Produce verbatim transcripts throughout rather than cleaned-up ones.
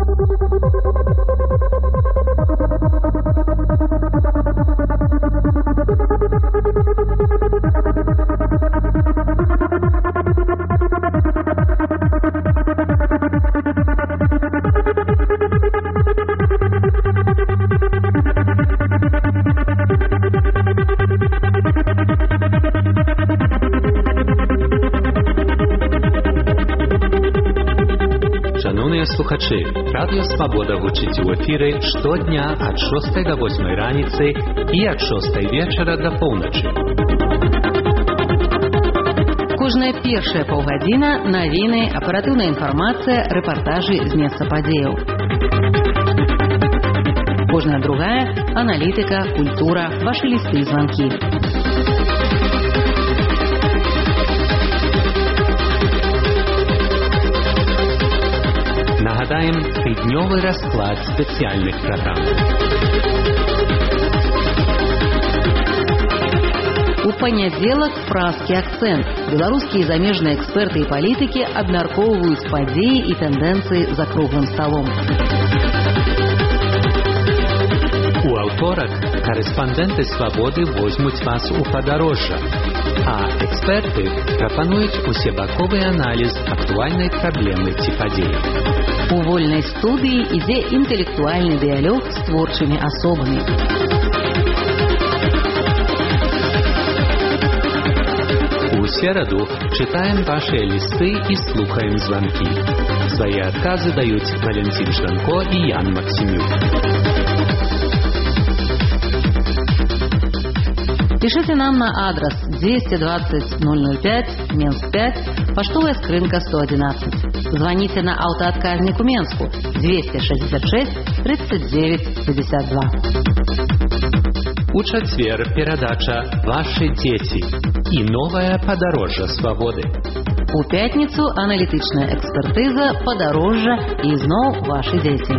Слухачі, Радіо Свобода гучить у ефірі щодня від шостої до восьмої раніці і від шостої вечора до півночі. Кожная першая паўгадзіна навіны, аператыўная інфармацыя, рэпартажы з месца падзеяў. Кожная другая аналітыка, культура, вашы лісты і званкі. Нагадаем тыднёвы расклад спецыяльных праграм. У панядзелак празкі акцэнт. Беларускія і замежныя эксперты і палітыкі абмяркоўваюць падзеі і тэндэнцыі за круглым сталом. У аўторак карэспандэнты Свабоды возьмуць вас у падарожжа, а эксперты прапануюць усебаковы аналіз актуальнай праблемы ці падзеі. У вольнай студыі ідзе інтэлектуальны дыялог з творчымі асобамі. У сераду чытаем вашыя лісты і слухаем званкі. Свае адказы даюць Валентин Жданко і Ян Максимюк. Пишите нам на адрес двести двадцать ноль ноль пять, Менск пять, поштовая скрынка сто одиннадцать. Звоните на автоотказник у Менску двести шестьдесят шесть тридцать девять пятьдесят два. У чацвер перадача «Ваши дети» и новое подорожжа свободы. У пятницу аналитичная экспертиза «Подорожжа» и зноў «Ваши дети».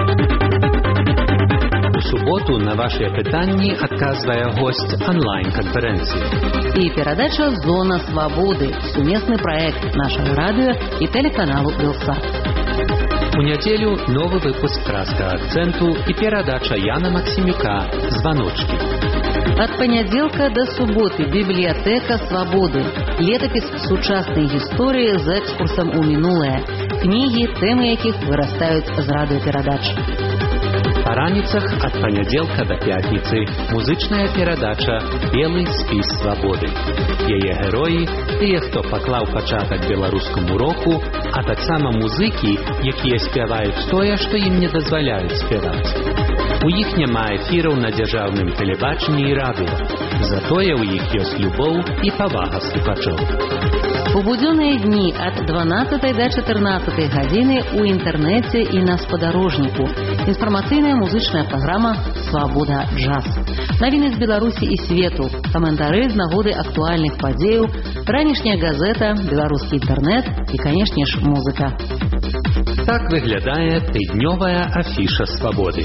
У суботу на ваши пытанні адказвае госць онлайн-конференции. И передача «Зона свободы» – суместный проект нашего радио и телеканалу «Белсат». У нядзелю новый выпуск «Праска акценту» и передача Яна Максимюка «Звоночки». От понеделька до субботы библиотека свободы. Летопись сучасной истории с экскурсом у минулое. Книги, темы яких вырастают з радиопередач. Па раніцах ад панядзелка да пятніцы музычная перадача «Белы спіс свабоды». Яе героі – тыя, хто паклаў пачатак беларускаму року, а таксама музыкі, якія спяваюць тое, што ім не дазваляюць спяваць. У іх няма эфіраў на дзяржаўным тэлебачанні і радыё. Затое ў іх ёсць любоў і павага слухачоў. У будзённыя дні ад дванаццатай да чатырнаццатай гадзіны ў інтэрнэце і на спадарожніку. Інфармацыйная музычная праграма «Свабода джаз». Навіны з Беларусі і свету, каментары з нагоды актуальных падзеяў, ранішняя газета, беларускі інтэрнэт і, канешне ж, музыка. Так выглядае тыднёвая афіша свабоды.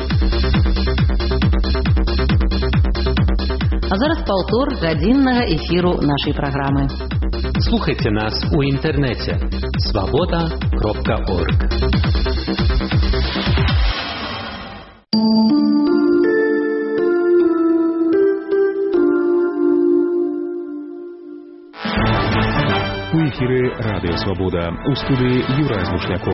А зараз паўтор гадзіннага эфіру нашай праграмы. Слухайте нас у інтэрнэце свобода кропка орг. У эфире Радио Свобода. У студии Юрий Звушняков.